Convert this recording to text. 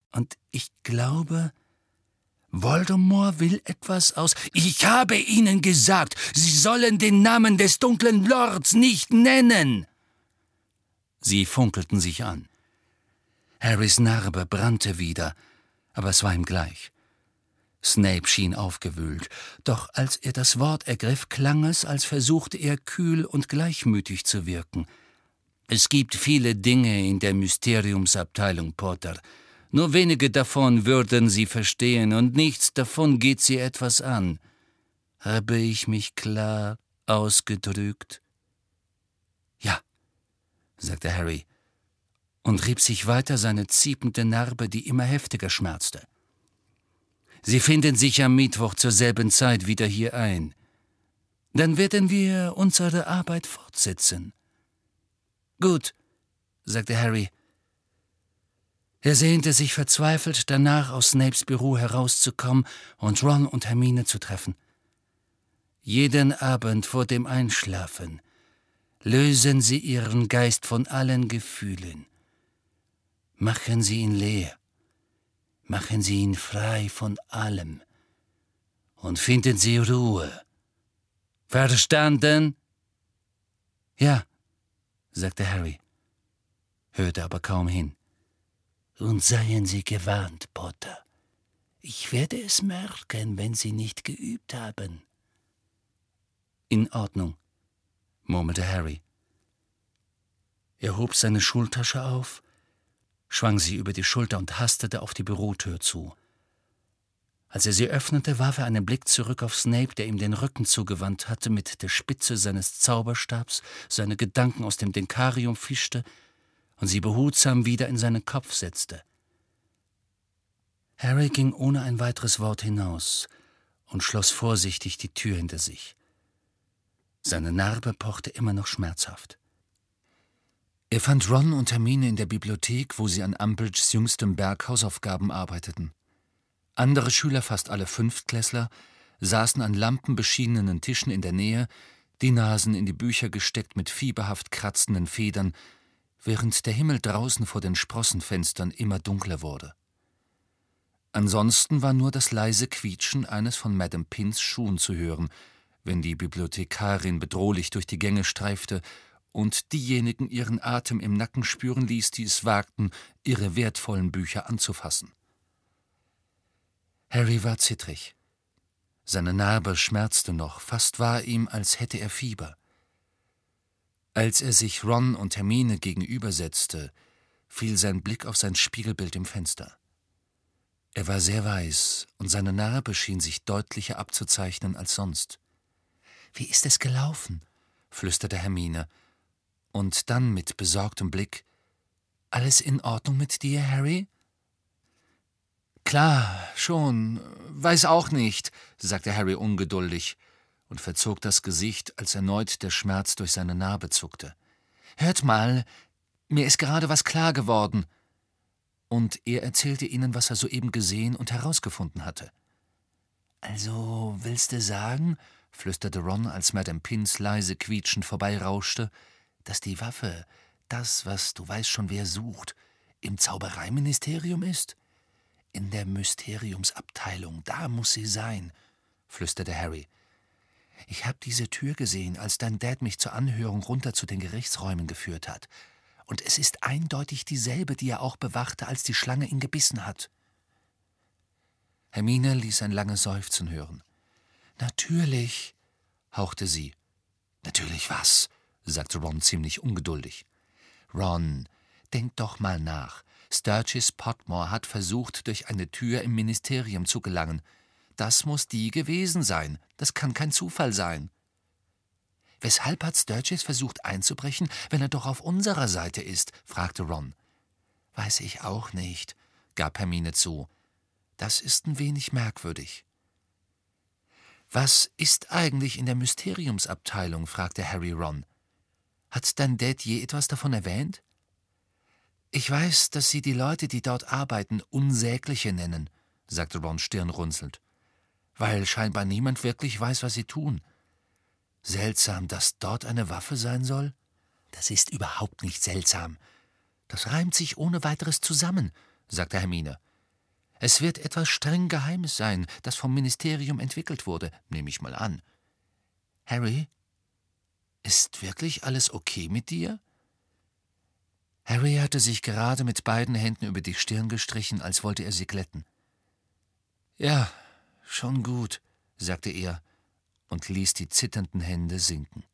Und ich glaube, Voldemort will etwas aus... Ich habe Ihnen gesagt, Sie sollen den Namen des dunklen Lords nicht nennen! Sie funkelten sich an. Harrys Narbe brannte wieder, aber es war ihm gleich. Snape schien aufgewühlt, doch als er das Wort ergriff, klang es, als versuchte er kühl und gleichmütig zu wirken. »Es gibt viele Dinge in der Mysteriumsabteilung, Potter. Nur wenige davon würden Sie verstehen, und nichts davon geht Sie etwas an. Habe ich mich klar ausgedrückt?« »Ja«, sagte Harry und rieb sich weiter seine ziepende Narbe, die immer heftiger schmerzte. »Sie finden sich am Mittwoch zur selben Zeit wieder hier ein. Dann werden wir unsere Arbeit fortsetzen.« »Gut«, sagte Harry. Er sehnte sich verzweifelt danach, aus Snapes Büro herauszukommen und Ron und Hermine zu treffen. Jeden Abend vor dem Einschlafen lösen Sie Ihren Geist von allen Gefühlen. Machen Sie ihn leer. Machen Sie ihn frei von allem. Und finden Sie Ruhe. Verstanden? »Ja«, sagte Harry, hörte aber kaum hin. »Und seien Sie gewarnt, Potter. Ich werde es merken, wenn Sie nicht geübt haben.« »In Ordnung«, murmelte Harry. Er hob seine Schultasche auf, schwang sie über die Schulter und hastete auf die Bürotür zu. Als er sie öffnete, warf er einen Blick zurück auf Snape, der ihm den Rücken zugewandt hatte, mit der Spitze seines Zauberstabs seine Gedanken aus dem Denkarium fischte und sie behutsam wieder in seinen Kopf setzte. Harry ging ohne ein weiteres Wort hinaus und schloss vorsichtig die Tür hinter sich. Seine Narbe pochte immer noch schmerzhaft. Er fand Ron und Hermine in der Bibliothek, wo sie an Umbridges jüngstem Berg Hausaufgaben arbeiteten. Andere Schüler, fast alle Fünftklässler, saßen an lampenbeschienenen Tischen in der Nähe, die Nasen in die Bücher gesteckt mit fieberhaft kratzenden Federn, während der Himmel draußen vor den Sprossenfenstern immer dunkler wurde. Ansonsten war nur das leise Quietschen eines von Madame Pins Schuhen zu hören, wenn die Bibliothekarin bedrohlich durch die Gänge streifte und diejenigen ihren Atem im Nacken spüren ließ, die es wagten, ihre wertvollen Bücher anzufassen. Harry war zittrig. Seine Narbe schmerzte noch, fast war ihm, als hätte er Fieber. Als er sich Ron und Hermine gegenübersetzte, fiel sein Blick auf sein Spiegelbild im Fenster. Er war sehr weiß, und seine Narbe schien sich deutlicher abzuzeichnen als sonst. »Wie ist es gelaufen?« flüsterte Hermine. Und dann mit besorgtem Blick: »Alles in Ordnung mit dir, Harry?« »Klar, schon. Weiß auch nicht«, sagte Harry ungeduldig und verzog das Gesicht, als erneut der Schmerz durch seine Narbe zuckte. »Hört mal, mir ist gerade was klar geworden.« Und er erzählte ihnen, was er soeben gesehen und herausgefunden hatte. »Also, willst du sagen«, flüsterte Ron, als Madame Pins leise quietschend vorbeirauschte, »dass die Waffe, das, was du weißt schon wer sucht, im Zaubereiministerium ist?« »In der Mysteriumsabteilung, da muss sie sein«, flüsterte Harry. »Ich habe diese Tür gesehen, als dein Dad mich zur Anhörung runter zu den Gerichtsräumen geführt hat. Und es ist eindeutig dieselbe, die er auch bewachte, als die Schlange ihn gebissen hat.« Hermine ließ ein langes Seufzen hören. »Natürlich«, hauchte sie. »Natürlich was?«, sagte Ron ziemlich ungeduldig. »Ron, denk doch mal nach. Sturgis Potmore hat versucht, durch eine Tür im Ministerium zu gelangen. Das muss die gewesen sein. Das kann kein Zufall sein.« »Weshalb hat Sturgis versucht einzubrechen, wenn er doch auf unserer Seite ist?« fragte Ron. »Weiß ich auch nicht«, gab Hermine zu. »Das ist ein wenig merkwürdig.« »Was ist eigentlich in der Mysteriumsabteilung?« fragte Harry Ron. »Hat dein Dad je etwas davon erwähnt?« »Ich weiß, dass sie die Leute, die dort arbeiten, Unsägliche nennen«, sagte Ron stirnrunzelnd, »weil scheinbar niemand wirklich weiß, was sie tun. Seltsam, dass dort eine Waffe sein soll?« »Das ist überhaupt nicht seltsam. Das reimt sich ohne weiteres zusammen«, sagte Hermine. Es wird etwas streng Geheimes sein, das vom Ministerium entwickelt wurde, nehme ich mal an. Harry, ist wirklich alles okay mit dir?« Harry hatte sich gerade mit beiden Händen über die Stirn gestrichen, als wollte er sie glätten. »Ja, schon gut«, sagte er und ließ die zitternden Hände sinken.